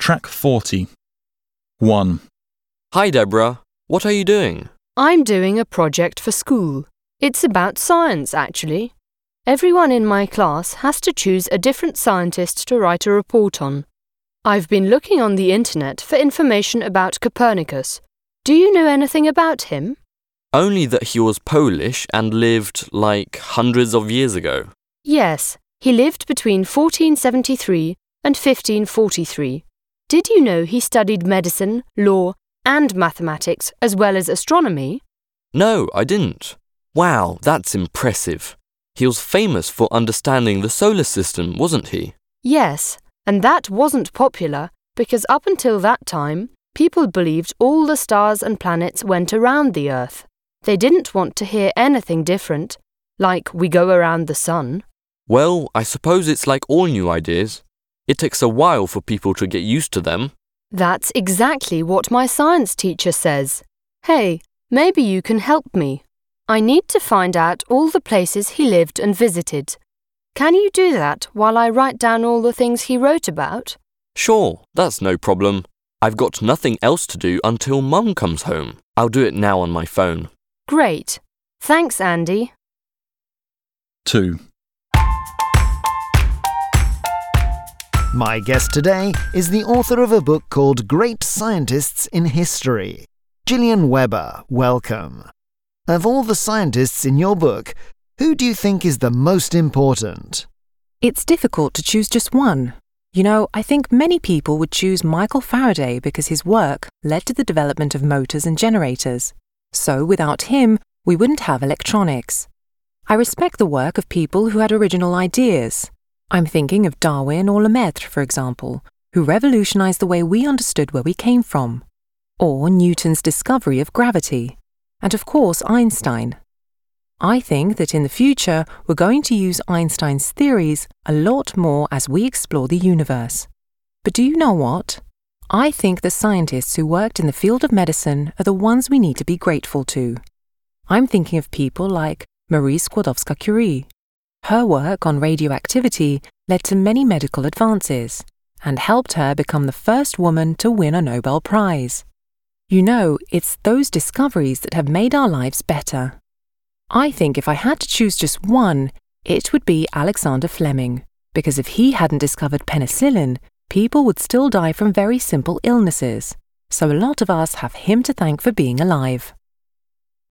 Track 40. 1. Hi, Deborah. What are you doing? I'm doing a project for school. It's about science, actually. Everyone in my class has to choose a different scientist to write a report on. I've been looking on the internet for information about Copernicus. Do you know anything about him? Only that he was Polish and lived, hundreds of years ago. Yes, he lived between 1473 and 1543. Did you know he studied medicine, law, and mathematics as well as astronomy? No, I didn't. Wow, that's impressive. He was famous for understanding the solar system, wasn't he? Yes, and that wasn't popular because up until that time, people believed all the stars and planets went around the Earth. They didn't want to hear anything different, like we go around the sun. Well, I suppose it's like all new ideas. It takes a while for people to get used to them. That's exactly what my science teacher says. Hey, maybe you can help me. I need to find out all the places he lived and visited. Can you do that while I write down all the things he wrote about? Sure, that's no problem. I've got nothing else to do until Mum comes home. I'll do it now on my phone. Great. Thanks, Andy. 2. My guest today is the author of a book called Great Scientists in History. Gillian Weber, welcome. Of all the scientists in your book, who do you think is the most important? It's difficult to choose just one. You know, I think many people would choose Michael Faraday because his work led to the development of motors and generators. So without him, we wouldn't have electronics. I respect the work of people who had original ideas. I'm thinking of Darwin or Lemaitre, for example, who revolutionized the way we understood where we came from. Or Newton's discovery of gravity. And of course, Einstein. I think that in the future, we're going to use Einstein's theories a lot more as we explore the universe. But do you know what? I think the scientists who worked in the field of medicine are the ones we need to be grateful to. I'm thinking of people like Marie Skłodowska-Curie. Her work on radioactivity led to many medical advances and helped her become the first woman to win a Nobel Prize. You know, it's those discoveries that have made our lives better. I think if I had to choose just one, it would be Alexander Fleming, because if he hadn't discovered penicillin, people would still die from very simple illnesses. So a lot of us have him to thank for being alive.